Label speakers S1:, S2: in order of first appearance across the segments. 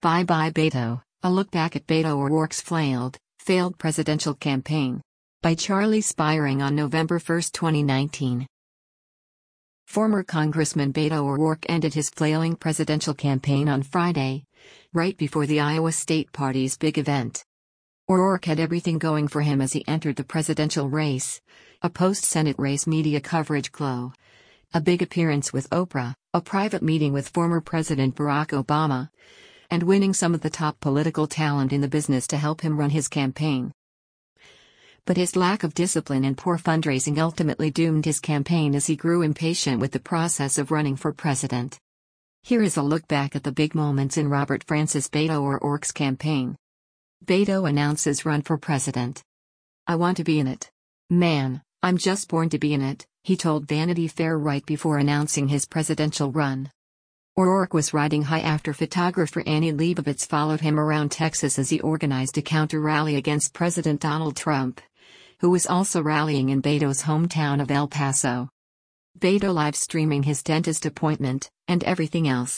S1: Bye Bye Beto, a look back at Beto O'Rourke's failed presidential campaign. By Charlie Spiring on November 1, 2019. Former Congressman Beto O'Rourke ended his flailing presidential campaign on Friday, right before the Iowa State Party's big event. O'Rourke had everything going for him as he entered the presidential race: a post-Senate race media coverage glow, a big appearance with Oprah, a private meeting with former President Barack Obama, and winning some of the top political talent in the business to help him run his campaign. But his lack of discipline and poor fundraising ultimately doomed his campaign as he grew impatient with the process of running for president. Here is a look back at the big moments in Robert Francis Beto O'Rourke's campaign. Beto announces run for president. "I want to be in it. Man, I'm just born to be in it," he told Vanity Fair right before announcing his presidential run. O'Rourke was riding high after photographer Annie Leibovitz followed him around Texas as he organized a counter-rally against President Donald Trump, who was also rallying in Beto's hometown of El Paso. Beto live-streaming his dentist appointment, and everything else.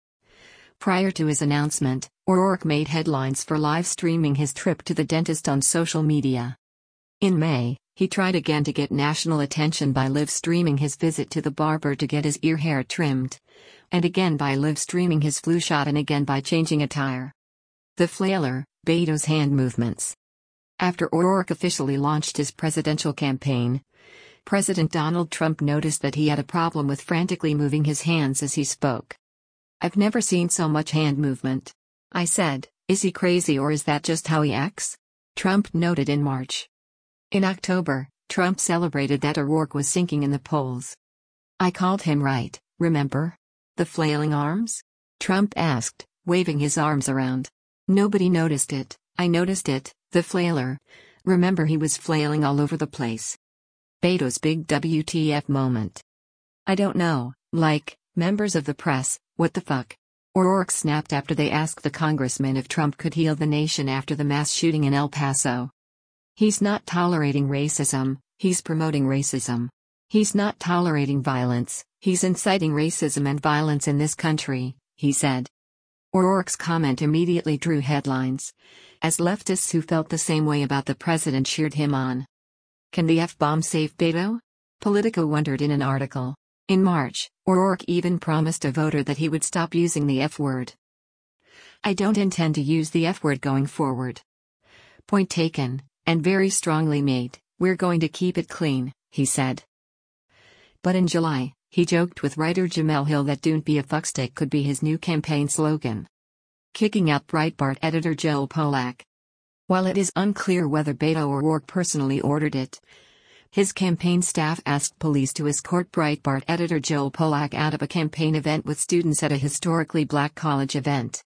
S1: Prior to his announcement, O'Rourke made headlines for live-streaming his trip to the dentist on social media. In May, he tried again to get national attention by live-streaming his visit to the barber to get his ear hair trimmed, and again by live-streaming his flu shot, and again by changing attire. The flailer, Beto's hand movements. After O'Rourke officially launched his presidential campaign, President Donald Trump noticed that he had a problem with frantically moving his hands as he spoke. "I've never seen so much hand movement," I said. "Is he crazy or is that just how he acts?" Trump noted in March. In October, Trump celebrated that O'Rourke was sinking in the polls. "I called him right, remember? The flailing arms?" Trump asked, waving his arms around. "Nobody noticed it, I noticed it, the flailer. Remember, he was flailing all over the place." Beto's big WTF moment. "I don't know, like, members of the press, what the fuck?" O'Rourke snapped after they asked the congressman if Trump could heal the nation after the mass shooting in El Paso. "He's not tolerating racism, he's promoting racism. He's not tolerating violence, he's inciting racism and violence in this country," he said. O'Rourke's comment immediately drew headlines, as leftists who felt the same way about the president cheered him on. Can the F-bomb save Beto? Politico wondered in an article. In March, O'Rourke even promised a voter that he would stop using the F-word. "I don't intend to use the F-word going forward. Point taken, and very strongly made, we're going to keep it clean," he said. But in July, he joked with writer Jemele Hill that "Don't be a fuckstick" could be his new campaign slogan. Kicking out Breitbart editor Joel Pollak. While it is unclear whether Beto O'Rourke personally ordered it, his campaign staff asked police to escort Breitbart editor Joel Pollak out of a campaign event with students at a historically black college event.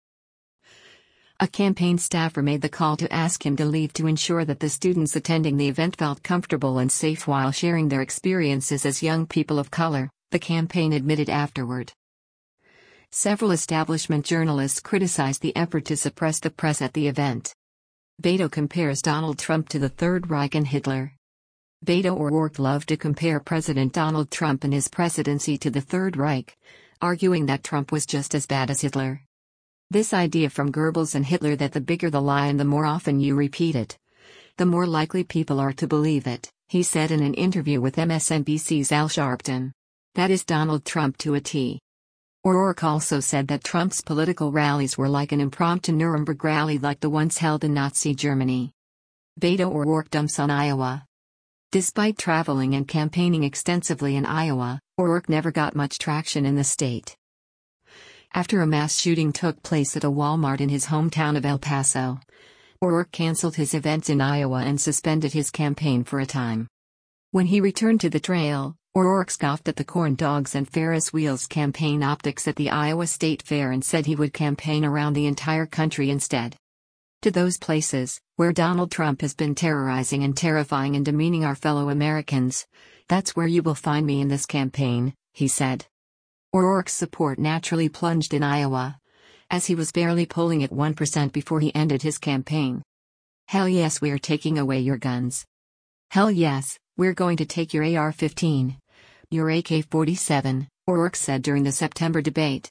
S1: A campaign staffer made the call to ask him to leave to ensure that the students attending the event felt comfortable and safe while sharing their experiences as young people of color, the campaign admitted afterward. Several establishment journalists criticized the effort to suppress the press at the event. Beto compares Donald Trump to the Third Reich and Hitler. Beto O'Rourke loved to compare President Donald Trump and his presidency to the Third Reich, arguing that Trump was just as bad as Hitler. This idea from Goebbels and Hitler that the bigger the lie and the more often you repeat it, the more likely people are to believe it, he said in an interview with MSNBC's Al Sharpton. That is Donald Trump to a T. O'Rourke also said that Trump's political rallies were like an impromptu Nuremberg rally like the ones held in Nazi Germany. Beto O'Rourke dumps on Iowa. Despite traveling and campaigning extensively in Iowa, O'Rourke never got much traction in the state. After a mass shooting took place at a Walmart in his hometown of El Paso, O'Rourke canceled his events in Iowa and suspended his campaign for a time. When he returned to the trail, O'Rourke scoffed at the corn dogs and Ferris wheels campaign optics at the Iowa State Fair and said he would campaign around the entire country instead. "To those places, where Donald Trump has been terrorizing and terrifying and demeaning our fellow Americans, that's where you will find me in this campaign," he said. O'Rourke's support naturally plunged in Iowa, as he was barely polling at 1% before he ended his campaign. "Hell yes, we're taking away your guns. Hell yes, we're going to take your AR-15, your AK-47, O'Rourke said during the September debate,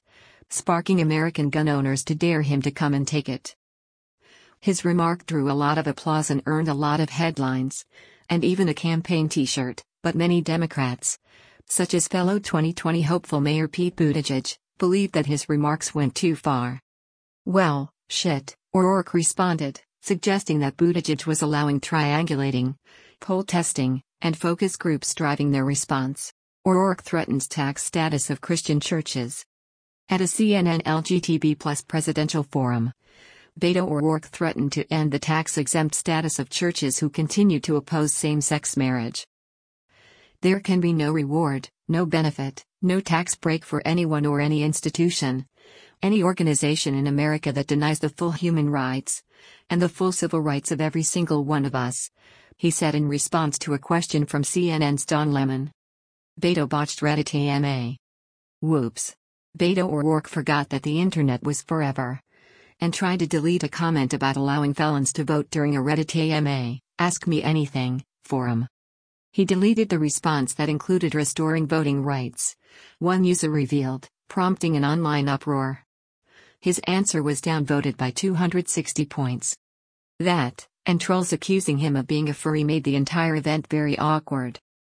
S1: sparking American gun owners to dare him to come and take it. His remark drew a lot of applause and earned a lot of headlines, and even a campaign t-shirt, but many Democrats, such as fellow 2020 hopeful Mayor Pete Buttigieg, believed that his remarks went too far. "Well, shit," O'Rourke responded, suggesting that Buttigieg was allowing triangulating, poll testing, and focus groups driving their response. O'Rourke threatens tax status of Christian churches. At a CNN LGBT+ presidential forum, Beto O'Rourke threatened to end the tax-exempt status of churches who continue to oppose same-sex marriage. "There can be no reward, no benefit, no tax break for anyone or any institution, any organization in America that denies the full human rights and the full civil rights of every single one of us," he said in response to a question from CNN's Don Lemon. Beto botched Reddit AMA. Whoops. Beto O'Rourke forgot that the internet was forever, and tried to delete a comment about allowing felons to vote during a Reddit AMA, Ask Me Anything, forum. He deleted the response that included restoring voting rights, one user revealed, prompting an online uproar. His answer was downvoted by 260 points. That, and trolls accusing him of being a furry, made the entire event very awkward.